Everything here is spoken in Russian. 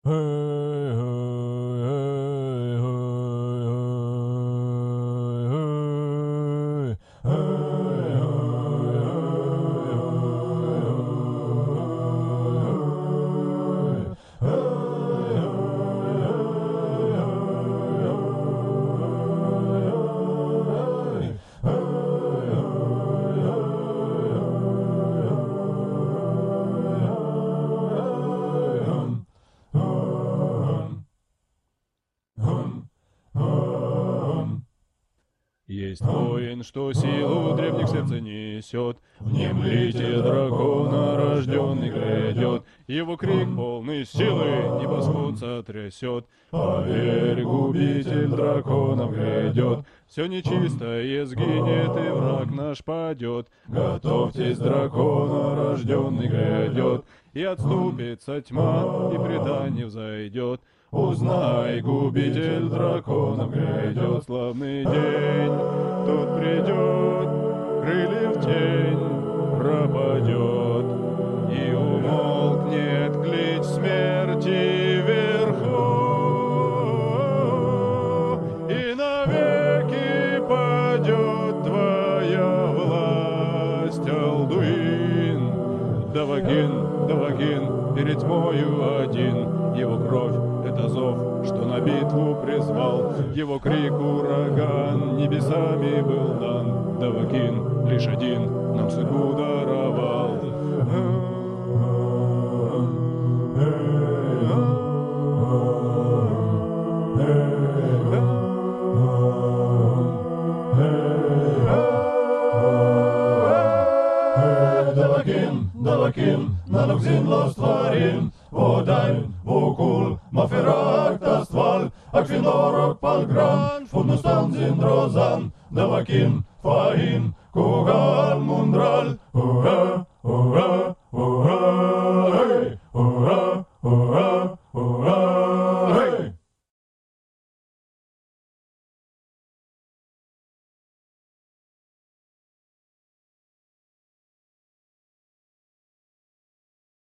Есть воин, что силу древних сердца несет, внемлите дракона, рожденный грядет, его крик полный силы небосвод сотрясет. Поверь, губитель драконов грядет, все нечистое сгинет и враг наш падет. Готовьтесь, дракона, рожденный грядет, и отступится тьма, и предание взойдет. Узнай, губитель драконов грядет, славный день, тот придет, крыльев тень пропадет, и умолкнет клич смерти вверху, и навеки падет твоя власть, Алдуин. Давагин, Давагин, перед тьмою один, его кровь — это зов, что на битву призвал, его крик ураган небесами был дан. Давагин лишь один нам судьбу даровал. Давагин, Давагin, Nanokzin los tvarim, Vodain, Vokul, Maferak Tastval, Akvinorok Palgran, Funustanzin Rozan, Davakin, Fahin, Kugal Mundral,